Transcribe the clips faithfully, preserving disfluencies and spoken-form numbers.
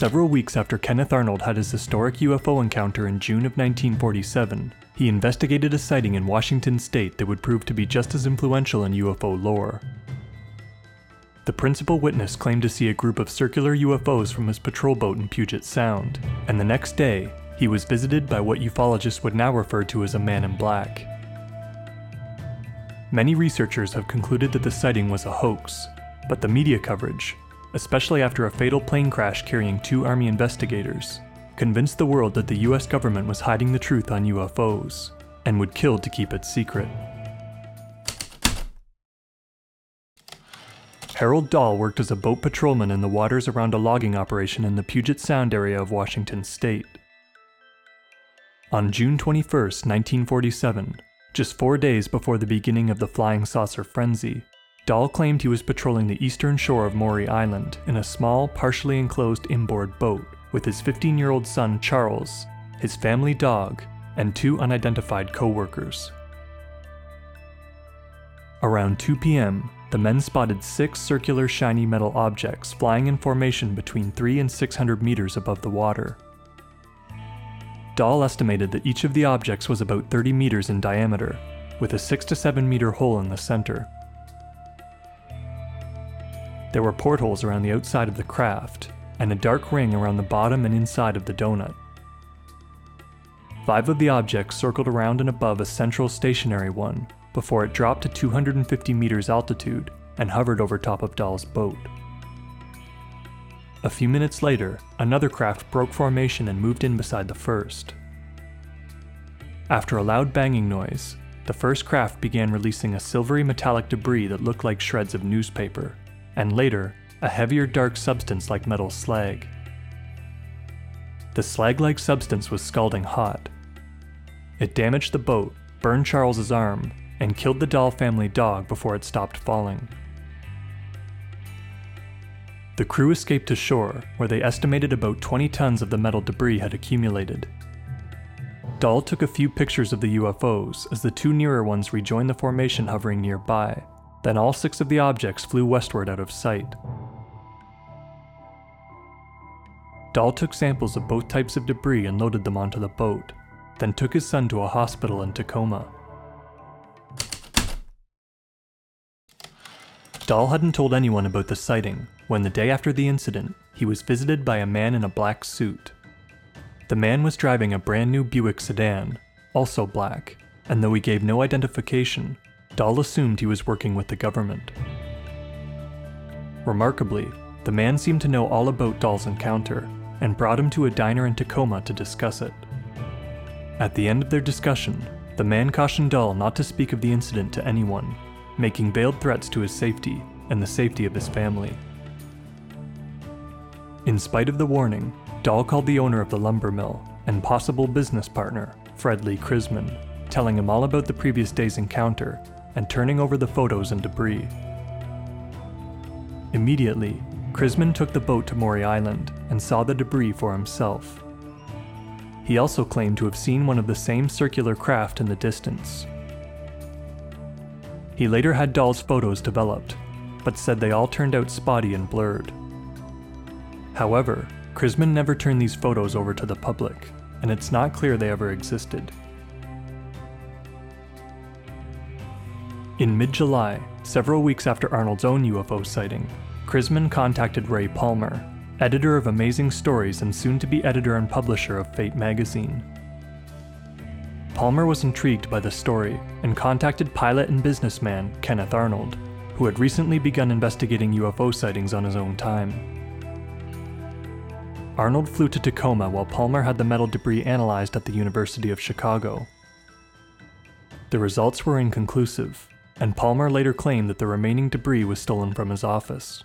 Several weeks after Kenneth Arnold had his historic U F O encounter in June of nineteen forty-seven, he investigated a sighting in Washington state that would prove to be just as influential in U F O lore. The principal witness claimed to see a group of circular U F Os from his patrol boat in Puget Sound, and the next day, he was visited by what ufologists would now refer to as a man in black. Many researchers have concluded that the sighting was a hoax, but the media coverage, especially after a fatal plane crash carrying two Army investigators, convinced the world that the U S government was hiding the truth on U F Os, and would kill to keep it secret. Harold Dahl worked as a boat patrolman in the waters around a logging operation in the Puget Sound area of Washington state. On June twenty-first, nineteen forty-seven, just four days before the beginning of the flying saucer frenzy, Dahl claimed he was patrolling the eastern shore of Maury Island in a small, partially enclosed inboard boat with his fifteen-year-old son Charles, his family dog, and two unidentified co-workers. Around two p m, the men spotted six circular shiny metal objects flying in formation between three and six hundred meters above the water. Dahl estimated that each of the objects was about thirty meters in diameter, with a six to seven meter hole in the center. There were portholes around the outside of the craft, and a dark ring around the bottom and inside of the donut. Five of the objects circled around and above a central stationary one, before it dropped to two hundred fifty meters altitude and hovered over top of Dahl's boat. A few minutes later, another craft broke formation and moved in beside the first. After a loud banging noise, the first craft began releasing a silvery metallic debris that looked like shreds of newspaper, and later, a heavier dark substance like metal slag. The slag-like substance was scalding hot. It damaged the boat, burned Charles's arm, and killed the Dahl family dog before it stopped falling. The crew escaped to shore, where they estimated about twenty tons of the metal debris had accumulated. Dahl took a few pictures of the U F Os as the two nearer ones rejoined the formation hovering nearby, then all six of the objects flew westward out of sight. Dahl took samples of both types of debris and loaded them onto the boat, then took his son to a hospital in Tacoma. Dahl hadn't told anyone about the sighting when, the day after the incident, he was visited by a man in a black suit. The man was driving a brand new Buick sedan, also black, and though he gave no identification, Dahl assumed he was working with the government. Remarkably, the man seemed to know all about Dahl's encounter and brought him to a diner in Tacoma to discuss it. At the end of their discussion, the man cautioned Dahl not to speak of the incident to anyone, making veiled threats to his safety and the safety of his family. In spite of the warning, Dahl called the owner of the lumber mill and possible business partner, Fred Lee Crisman, telling him all about the previous day's encounter and turning over the photos and debris. Immediately, Crisman took the boat to Maury Island and saw the debris for himself. He also claimed to have seen one of the same circular craft in the distance. He later had Dahl's photos developed, but said they all turned out spotty and blurred. However, Crisman never turned these photos over to the public, and it's not clear they ever existed. In mid-July, several weeks after Arnold's own U F O sighting, Crisman contacted Ray Palmer, editor of Amazing Stories and soon-to-be editor and publisher of Fate magazine. Palmer was intrigued by the story and contacted pilot and businessman Kenneth Arnold, who had recently begun investigating U F O sightings on his own time. Arnold flew to Tacoma while Palmer had the metal debris analyzed at the University of Chicago. The results were inconclusive, and Palmer later claimed that the remaining debris was stolen from his office.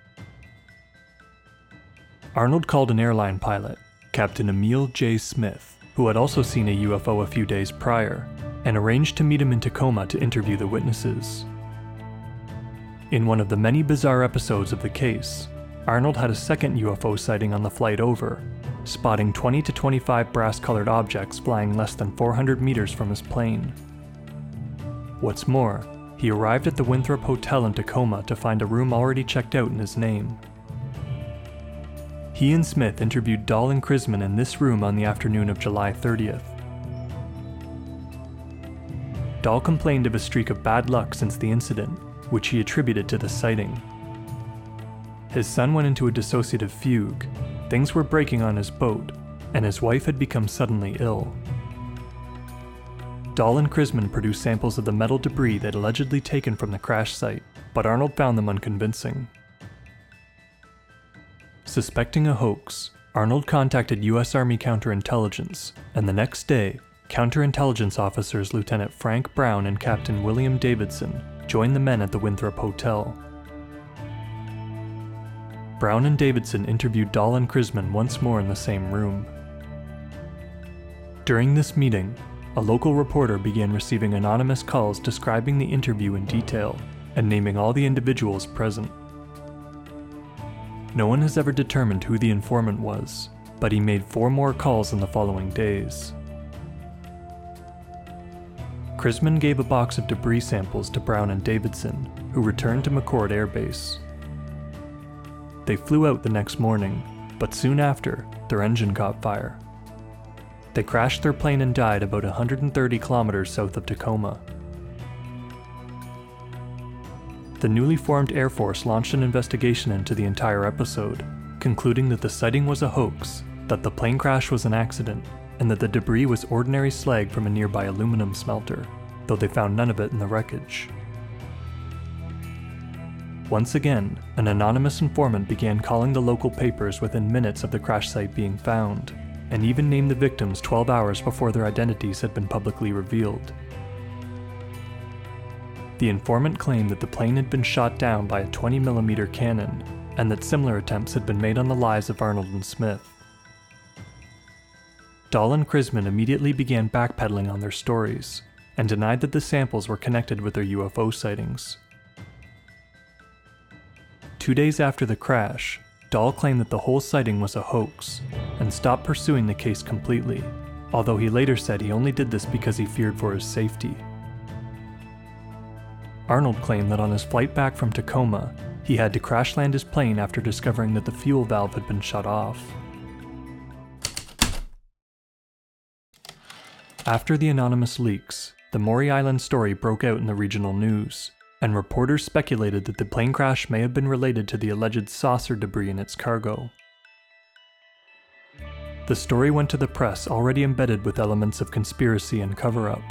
Arnold called an airline pilot, Captain Emil J. Smith, who had also seen a U F O a few days prior, and arranged to meet him in Tacoma to interview the witnesses. In one of the many bizarre episodes of the case, Arnold had a second U F O sighting on the flight over, spotting twenty to twenty-five brass-colored objects flying less than four hundred meters from his plane. What's more, he arrived at the Winthrop Hotel in Tacoma to find a room already checked out in his name. He and Smith interviewed Dahl and Krisman in this room on the afternoon of July thirtieth. Dahl complained of a streak of bad luck since the incident, which he attributed to the sighting. His son went into a dissociative fugue, things were breaking on his boat, and his wife had become suddenly ill. Dahl and Krisman produced samples of the metal debris they'd allegedly taken from the crash site, but Arnold found them unconvincing. Suspecting a hoax, Arnold contacted U S Army counterintelligence, and the next day, counterintelligence officers Lieutenant Frank Brown and Captain William Davidson joined the men at the Winthrop Hotel. Brown and Davidson interviewed Dahl and Krisman once more in the same room. During this meeting, a local reporter began receiving anonymous calls describing the interview in detail and naming all the individuals present. No one has ever determined who the informant was, but he made four more calls in the following days. Krisman gave a box of debris samples to Brown and Davidson, who returned to McChord Air Base. They flew out the next morning, but soon after, their engine caught fire. They crashed their plane and died about one hundred thirty kilometers south of Tacoma. The newly formed Air Force launched an investigation into the entire episode, concluding that the sighting was a hoax, that the plane crash was an accident, and that the debris was ordinary slag from a nearby aluminum smelter, though they found none of it in the wreckage. Once again, an anonymous informant began calling the local papers within minutes of the crash site being found, and even named the victims twelve hours before their identities had been publicly revealed. The informant claimed that the plane had been shot down by a twenty millimeter cannon, and that similar attempts had been made on the lives of Arnold and Smith. Dahl and Krisman immediately began backpedaling on their stories, and denied that the samples were connected with their U F O sightings. Two days after the crash, Dahl claimed that the whole sighting was a hoax, and stopped pursuing the case completely, although he later said he only did this because he feared for his safety. Arnold claimed that on his flight back from Tacoma, he had to crash land his plane after discovering that the fuel valve had been shut off. After the anonymous leaks, the Maury Island story broke out in the regional news, and reporters speculated that the plane crash may have been related to the alleged saucer debris in its cargo. The story went to the press already embedded with elements of conspiracy and cover-up.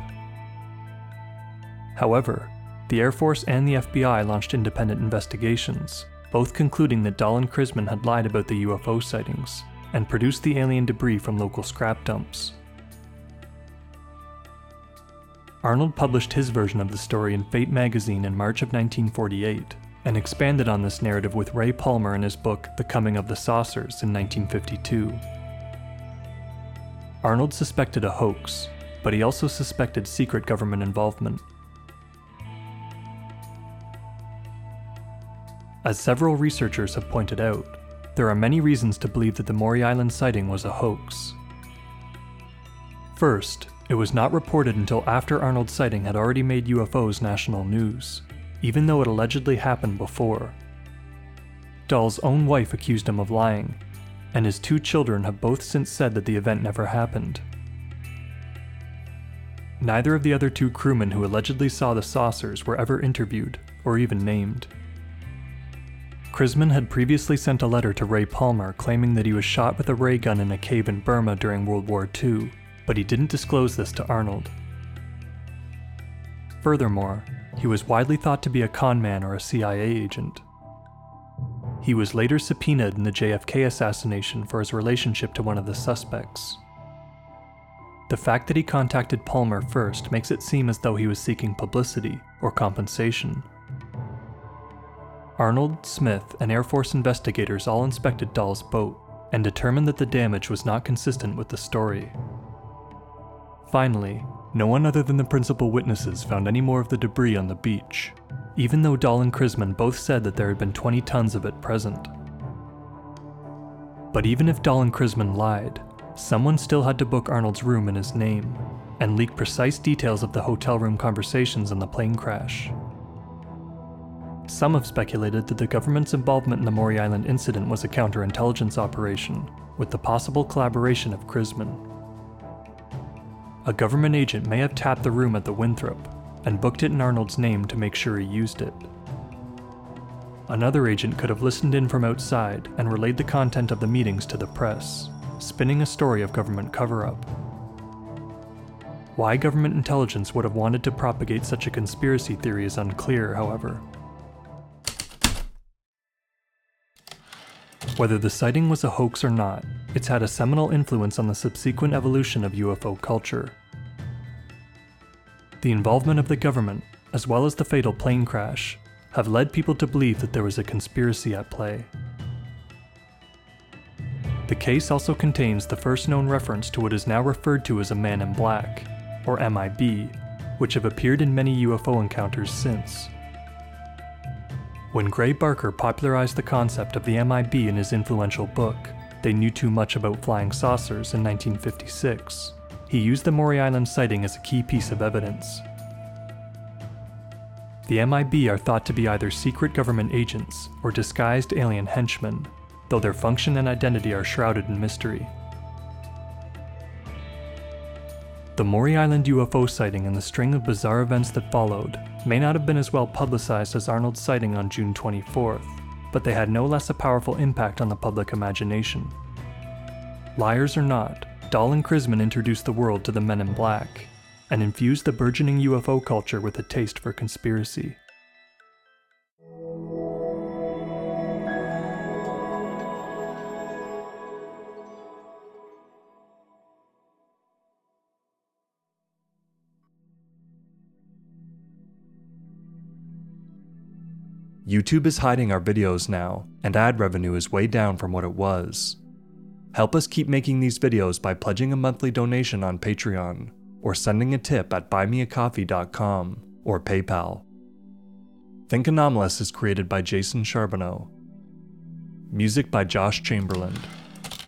However, the Air Force and the F B I launched independent investigations, both concluding that Dahl and Krisman had lied about the U F O sightings, and produced the alien debris from local scrap dumps. Arnold published his version of the story in Fate magazine in March of nineteen forty-eight, and expanded on this narrative with Ray Palmer in his book The Coming of the Saucers in nineteen fifty-two. Arnold suspected a hoax, but he also suspected secret government involvement. As several researchers have pointed out, there are many reasons to believe that the Maury Island sighting was a hoax. First, it was not reported until after Arnold's sighting had already made U F Os national news, even though it allegedly happened before. Dahl's own wife accused him of lying, and his two children have both since said that the event never happened. Neither of the other two crewmen who allegedly saw the saucers were ever interviewed, or even named. Krisman had previously sent a letter to Ray Palmer claiming that he was shot with a ray gun in a cave in Burma during World War Two, but he didn't disclose this to Arnold. Furthermore, he was widely thought to be a con man or a C I A agent. He was later subpoenaed in the J F K assassination for his relationship to one of the suspects. The fact that he contacted Palmer first makes it seem as though he was seeking publicity or compensation. Arnold, Smith, and Air Force investigators all inspected Dahl's boat, and determined that the damage was not consistent with the story. Finally, no one other than the principal witnesses found any more of the debris on the beach, even though Dahl and Krisman both said that there had been twenty tons of it present. But even if Dahl and Krisman lied, someone still had to book Arnold's room in his name, and leak precise details of the hotel room conversations in the plane crash. Some have speculated that the government's involvement in the Maury Island incident was a counterintelligence operation, with the possible collaboration of Crisman. A government agent may have tapped the room at the Winthrop and booked it in Arnold's name to make sure he used it. Another agent could have listened in from outside and relayed the content of the meetings to the press, spinning a story of government cover-up. Why government intelligence would have wanted to propagate such a conspiracy theory is unclear, however. Whether the sighting was a hoax or not, it's had a seminal influence on the subsequent evolution of U F O culture. The involvement of the government, as well as the fatal plane crash, have led people to believe that there was a conspiracy at play. The case also contains the first known reference to what is now referred to as a Man in Black, or M I B, which have appeared in many U F O encounters since. When Gray Barker popularized the concept of the M I B in his influential book, They Knew Too Much About Flying Saucers, in nineteen fifty-six, he used the Maury Island sighting as a key piece of evidence. The M I B are thought to be either secret government agents or disguised alien henchmen, though their function and identity are shrouded in mystery. The Maury Island U F O sighting and the string of bizarre events that followed may not have been as well publicized as Arnold's sighting on June twenty-fourth, but they had no less a powerful impact on the public imagination. Liars or not, Dahl and Crisman introduced the world to the Men in Black, and infused the burgeoning U F O culture with a taste for conspiracy. YouTube is hiding our videos now, and ad revenue is way down from what it was. Help us keep making these videos by pledging a monthly donation on Patreon, or sending a tip at buy me a coffee dot com or PayPal. Think Anomalous is created by Jason Charbonneau. Music by Josh Chamberlain.